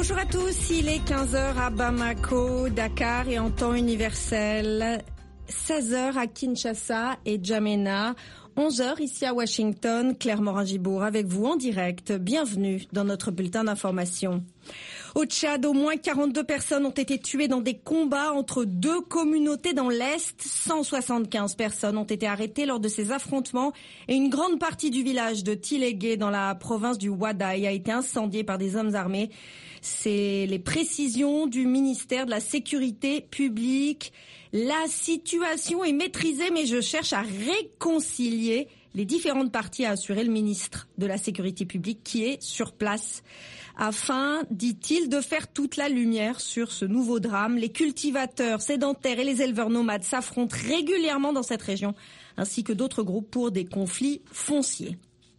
Bonjour à tous, il est 15h à Bamako, Dakar et en temps universel, 16h à Kinshasa et N'Djamena, 11h ici à Washington, Claire Morin-Gibour avec vous en direct. Bienvenue dans notre bulletin d'information. Au Tchad, au moins 42 personnes ont été tuées dans des combats entre deux communautés dans l'Est. 175 personnes ont été arrêtées lors de ces affrontements et une grande partie du village de Tilégué dans la province du Wadaï a été incendiée par des hommes armés. C'est les précisions du ministère de la Sécurité publique. La situation est maîtrisée, mais je cherche à réconcilier les différentes parties, a assuré le ministre de la Sécurité publique qui est sur place. Afin, dit-il, de faire toute la lumière sur ce nouveau drame. Les cultivateurs sédentaires et les éleveurs nomades s'affrontent régulièrement dans cette région, ainsi que d'autres groupes pour des conflits fonciers.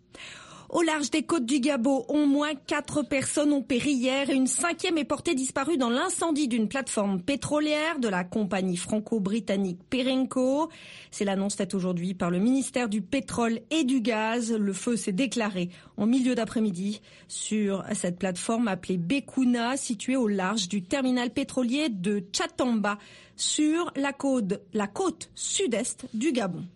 Au large des côtes du Gabon, au moins 4 personnes ont péri hier et une 5e est portée disparue dans l'incendie d'une plateforme pétrolière de la compagnie franco-britannique Perenco. C'est l'annonce faite aujourd'hui par le ministère du pétrole et du gaz. Le feu s'est déclaré en milieu d'après-midi sur cette plateforme appelée Bekuna, située au large du terminal pétrolier de Tchatamba, sur la côte sud-est du Gabon.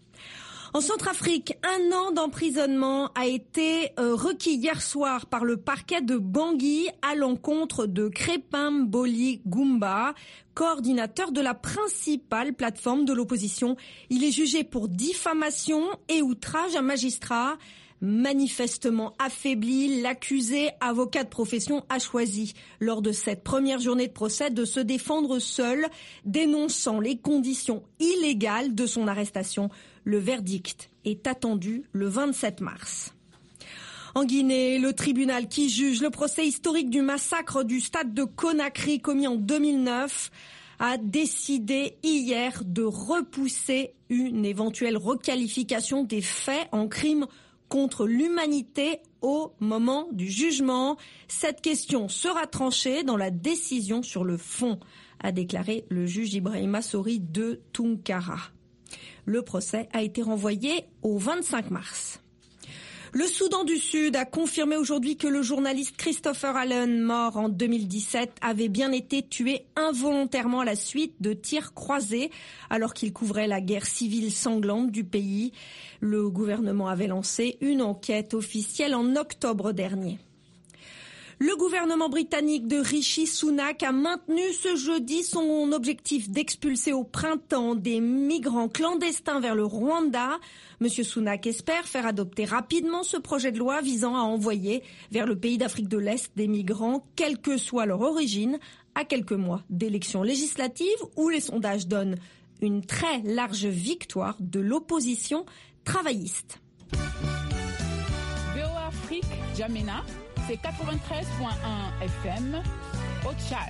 En Centrafrique, 1 an d'emprisonnement a été requis hier soir par le parquet de Bangui à l'encontre de Crépin Mboli Goumba, coordinateur de la principale plateforme de l'opposition. Il est jugé pour diffamation et outrage à magistrat. Manifestement affaibli, l'accusé, avocat de profession, a choisi, lors de cette première journée de procès, de se défendre seul, dénonçant les conditions illégales de son arrestation. Le verdict est attendu le 27 mars. En Guinée, le tribunal qui juge le procès historique du massacre du stade de Conakry commis en 2009 a décidé hier de repousser une éventuelle requalification des faits en crime contre l'humanité au moment du jugement. Cette question sera tranchée dans la décision sur le fond, a déclaré le juge Ibrahima Sori de Tunkara. Le procès a été renvoyé au 25 mars. Le Soudan du Sud a confirmé aujourd'hui que le journaliste Christopher Allen, mort en 2017, avait bien été tué involontairement à la suite de tirs croisés alors qu'il couvrait la guerre civile sanglante du pays. Le gouvernement avait lancé une enquête officielle en octobre dernier. Le gouvernement britannique de Rishi Sunak a maintenu ce jeudi son objectif d'expulser au printemps des migrants clandestins vers le Rwanda. Monsieur Sunak espère faire adopter rapidement ce projet de loi visant à envoyer vers le pays d'Afrique de l'Est des migrants, quelle que soit leur origine, à quelques mois d'élections législatives où les sondages donnent une très large victoire de l'opposition travailliste. VOA Afrique, N'Djamena. C'est 93.1 FM au Tchad.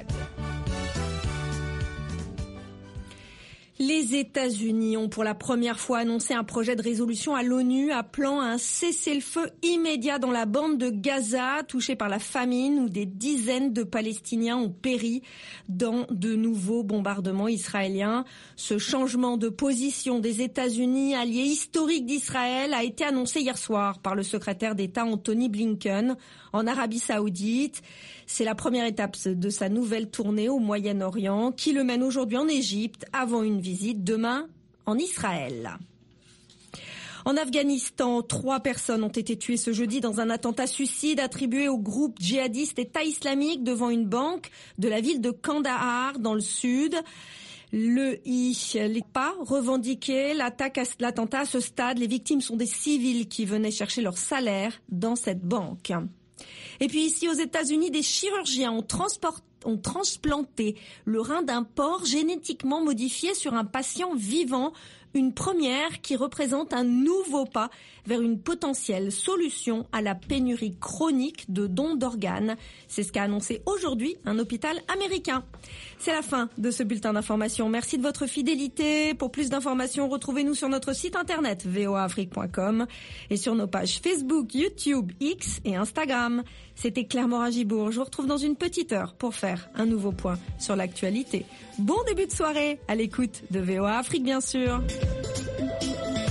Les États-Unis ont pour la première fois annoncé un projet de résolution à l'ONU appelant à un cessez-le-feu immédiat dans la bande de Gaza, touchée par la famine, où des dizaines de Palestiniens ont péri dans de nouveaux bombardements israéliens. Ce changement de position des États-Unis, allié historique d'Israël, a été annoncé hier soir par le secrétaire d'État Anthony Blinken en Arabie Saoudite. C'est la première étape de sa nouvelle tournée au Moyen-Orient qui le mène aujourd'hui en Égypte avant une visite demain en Israël. En Afghanistan, 3 personnes ont été tuées ce jeudi dans un attentat suicide attribué au groupe djihadiste État islamique devant une banque de la ville de Kandahar dans le sud. Le n'a pas revendiqué l'attentat à ce stade. Les victimes sont des civils qui venaient chercher leur salaire dans cette banque. Et puis ici aux États-Unis, des chirurgiens ont transplanté le rein d'un porc génétiquement modifié sur un patient vivant. Une première qui représente un nouveau pas vers une potentielle solution à la pénurie chronique de dons d'organes. C'est ce qu'a annoncé aujourd'hui un hôpital américain. C'est la fin de ce bulletin d'information. Merci de votre fidélité. Pour plus d'informations, retrouvez-nous sur notre site internet voaafrique.com et sur nos pages Facebook, YouTube, X et Instagram. C'était Claire Morin-Gibour. Je vous retrouve dans une petite heure pour faire un nouveau point sur l'actualité. Bon début de soirée à l'écoute de VOA Afrique, bien sûr.